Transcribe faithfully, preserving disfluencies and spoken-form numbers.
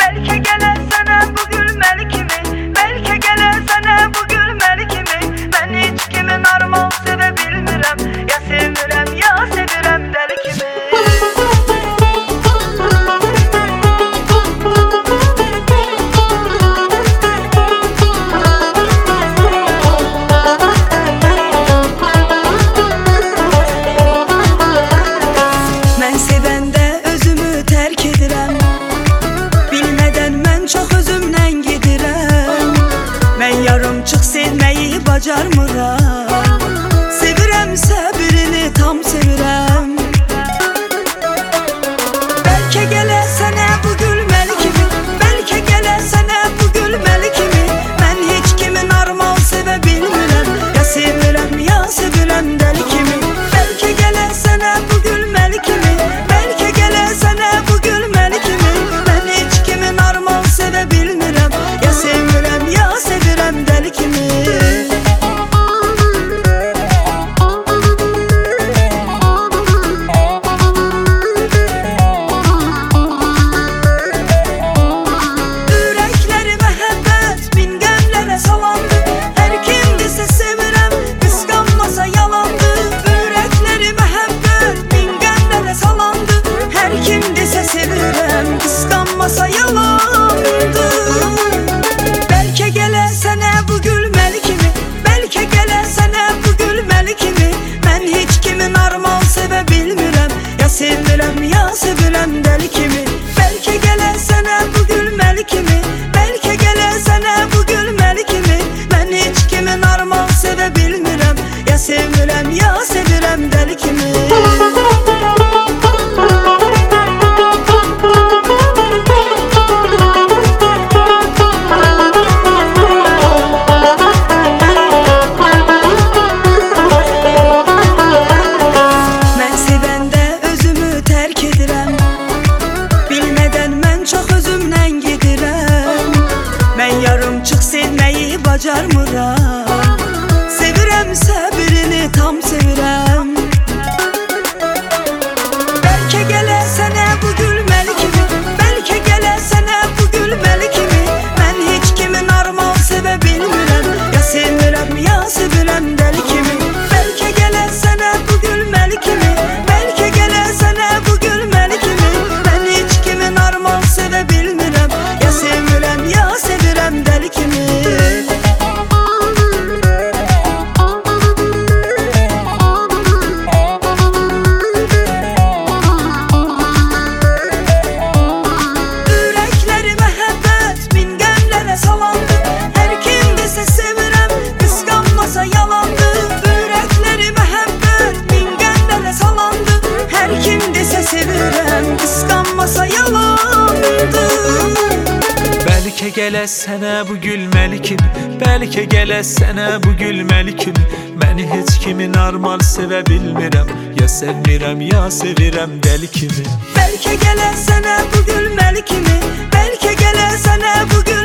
Bəlkə gələr sənə bu gülməli kimi, bəlkə gələr sənə bu gülməli kimi. Mən heç kimi normal sevə bilmirəm, ya sevirəm, ya sevirəm dəli kimi. Yarımçıq sevməyi bacarmıram. Sevirəmsə birini tam sevirəm. Bəlkə gələr sənə bu gülməli kimi, bəlkə gələr sənə bu gülməli kimi. Mən heç kimi normal sevə bilmirəm, ya sevirəm, ya sevirəm dəli kimi. Bəlkə gələr sənə bu gülməli kimi, bəlkə gələr sənə bu gülməli kimi. Mən heç kimi normal sevə bilmirəm, ya sevirəm, ya sevirəm dəli kimi. Ürəkləri məhəbbət min qəmlərə salandı. Hər kim desə sevirəm, qısqanmasa yalandı. Ürəkləri məhəbbət min qəmlərə salandı. Hər kim desə sevirəm, qısqanmasa yalandı. Bəlkə gələr sənə bu gülməli kimi, bəlkə gələr sənə bu gülməli kimi. Mən heç kimi normal sevə bilmirəm, ya sevirəm, ya sevirəm dəli kimi. Bəlkə gələr sənə bu gülməli kimi, bəlkə gələr sənə bu gülməli kimi. Mən heç kimi normal sevə bilmirəm, ya sevirəm, ya sevirəm dəli kimi. Mən yarımçıq sevməyi bacarmıram. Sevirəmsə birini tam sevirəm. Bəlkə gələr sənə bu gülməli kimi, bəlkə gələr sənə bu gülməli kimi. Mən heç kimi normal sevə bilmirəm, ya sevirəm, ya sevirəm dəli kimi. Bəlkə gələr sənə bu gülməli kimi, bəlkə gələr sənə bu gülməli kimi. Mən heç kimi normal sevə bilmirəm, ya sevirəm, ya sevirəm dəli kimi. Ürəkləri məhəbbət min qəmlərə salandı. Hər kim desə sevirəm, qısqanmasa yalandı. Ürəkləri məhəbbət min qəmlərə salandı. Hər kim desə sevirəm, qısqanmasa yalandı. Bəlkə gələr sənə bu gülməli kimi, bəlkə gələr sənə bu gülməli kimi. Məni heç kimi normal sevə bilmirəm, ya sevirəm, ya sevirəm dəli kimi. Bəlkə gələr sənə bu gülməli kimi, bəlkə gələr sənə bu gülməli kimi.